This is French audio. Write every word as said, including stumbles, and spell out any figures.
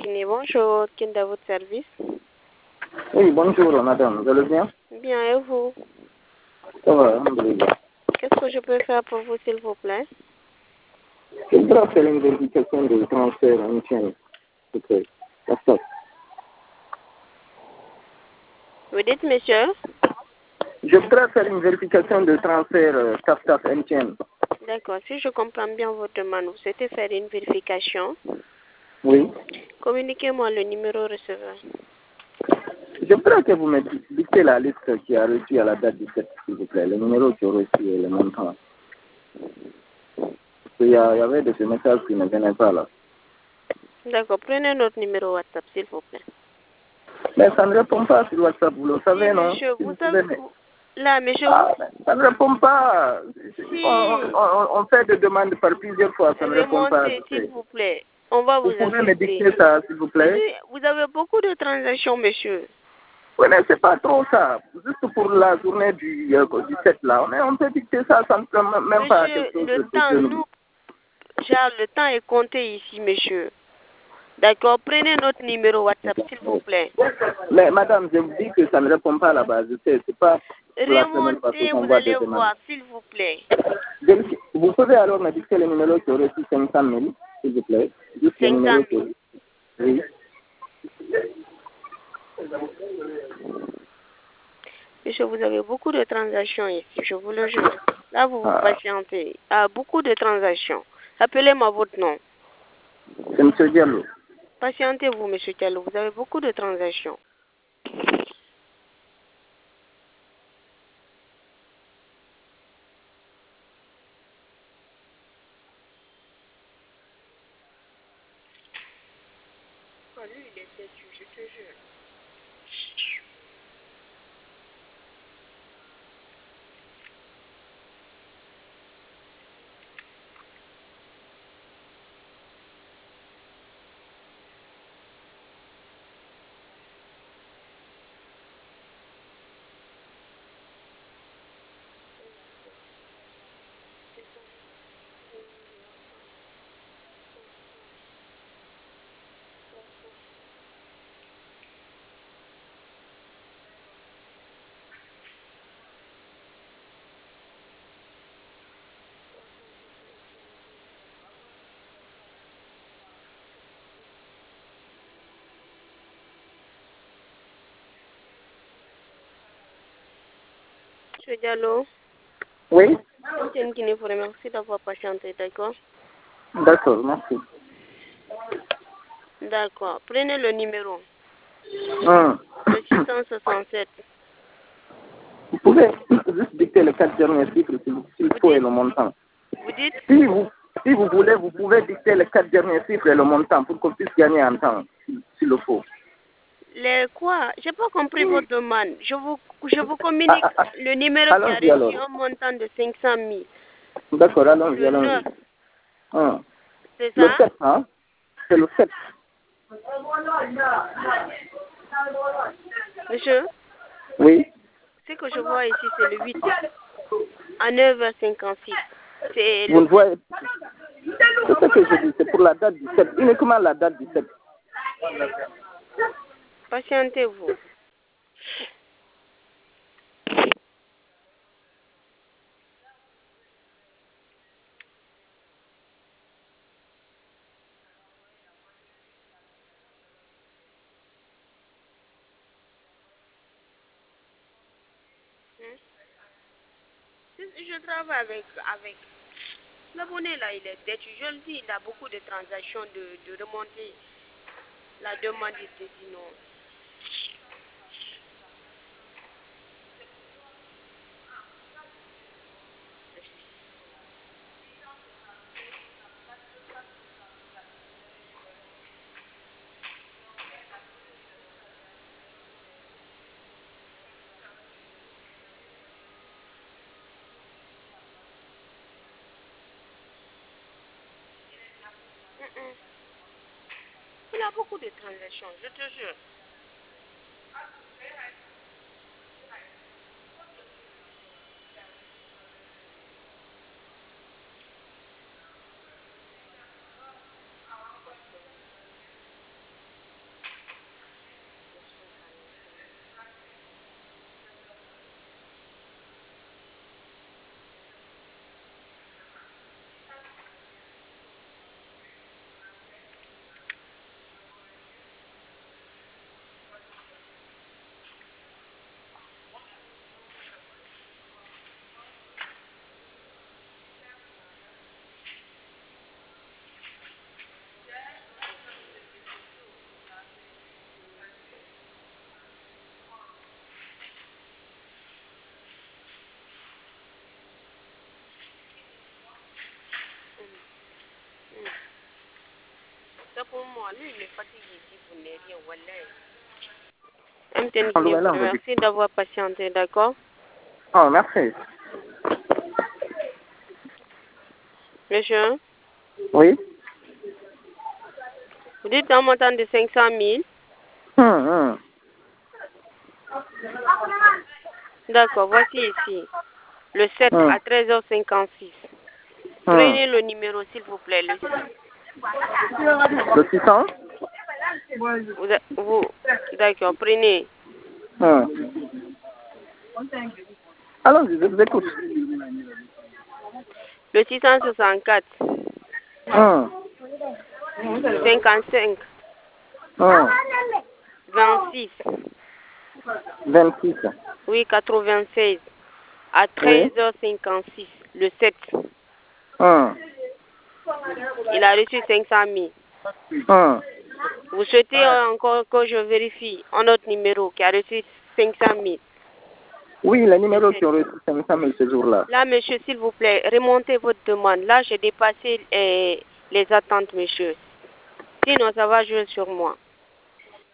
Kiné, bonjour. Qui est à votre service? Oui, bonjour madame, vous allez bien? Bien, et vous? Ça va, alhamdoulilah. Qu'est-ce que je peux faire pour vous, s'il vous plaît? Je voudrais faire une vérification de transfert en chaîne. Ok, d'accord. Vous dites, monsieur? Je voudrais faire une vérification de transfert euh, Taf Taf M T N. D'accord, si je comprends bien votre demande, vous souhaitez faire une vérification? Oui. Communiquez-moi le numéro receveur. Je voudrais que vous me dictez la liste qui a reçu à la date du sept, s'il vous plaît, le numéro qui a reçu et le montant. Il y, a, il y avait de ces messages qui ne venaient pas là. D'accord, prenez notre numéro WhatsApp, s'il vous plaît. Mais ça ne répond pas sur WhatsApp, vous le savez, Si, non? monsieur, Si vous vous savez... pouvez... Là, monsieur, Ah, ça ne répond pas. si... On, on, on fait des demandes par plusieurs fois, ça ne répond pas. Remontez, s'il vous plaît. On va vous, Vous pouvez me assister. dicter ça, s'il vous plaît? Monsieur, vous avez beaucoup de transactions, monsieur. Oui, mais c'est pas trop ça. Juste pour la journée du, euh, du sept là. Mais on peut dicter ça sans même Monsieur, pas quelque chose le de temps, de nous, Charles, le temps est compté ici, monsieur. D'accord, prenez notre numéro WhatsApp, s'il vous plaît. Mais madame, je vous dis que ça ne répond pas à la base. C'est pas la semaine passée Remontez, qu'on vous voit allez des demandes. voir, s'il vous plaît. Vous pouvez alors me dicter le numéro qui aurait reçu cinq cent mille, s'il vous plaît. Juste le cinq numéro cent mille. qui... Oui. Monsieur, vous avez beaucoup de transactions ici, je vous le jure. Là, vous vous Ah. patientez. Ah, beaucoup de transactions. Appelez-moi votre nom. C'est M. Diallo. Patientez-vous, monsieur Diallo. Vous avez beaucoup de transactions. Ah, lui, il est têtu, je te jure. Monsieur Diallo, Oui. Etienne Kiné vous remercie d'avoir patienté, d'accord? D'accord, merci. D'accord. Prenez le numéro. Hum. Le six cent soixante-sept. Vous pouvez juste dicter les quatre derniers chiffres s'il s'il faut et le montant. Vous dites? Si vous, si vous voulez, vous pouvez dicter les quatre derniers chiffres et le montant pour qu'on puisse gagner en temps, s'il le faut. Les quoi? J'ai pas compris votre demande. Je vous, je vous communique Ah, ah, ah. le numéro qui a Allons-y reçu alors. un montant de cinq cent mille. D'accord, allons-y, Le allons-y. neuf. Hum. C'est Le ça? sept, hein? C'est le sept. Monsieur? Oui. Ce que je vois ici, c'est le huit. À neuf heures cinquante-six. C'est Vous le ne voyez. C'est ce que je dis, c'est pour la date du sept, uniquement la date du sept. Patientez-vous. Je travaille avec, avec l'abonné là, il est têtu. Je le dis, il a beaucoup de transactions de, de remonter. La demande était dit non. Mm, mm. Il a beaucoup de transactions, je te jure. moi, lui, il me fatigue ici pour ne rien, voilà. Merci d'avoir patienté, d'accord? Oh, merci. Monsieur? Oui? Vous dites un montant de cinq cent mille? Hum, hum. D'accord, voici ici. Le sept Hum. à treize heures cinquante-six. Hum. Prenez le numéro, s'il vous plaît, le six. Le six cents? Vous, vous d'accord, prenez. Hum. Allons-y, je vous écoute. Le six cent soixante-quatre. Hum. cinquante-cinq. Hum. vingt-six. vingt-six. Oui, quatre-vingt-seize. À treize heures cinquante-six. Le sept. Hum. Il a reçu cinq cent mille. Hum. Vous souhaitez encore que je vérifie un autre numéro qui a reçu cinq cent mille? Oui, les numéros qui ont reçu cinq cent mille ce jour-là. Là, monsieur, s'il vous plaît, remontez votre demande. Là, j'ai dépassé eh, les attentes, monsieur. Sinon, ça va jouer sur moi.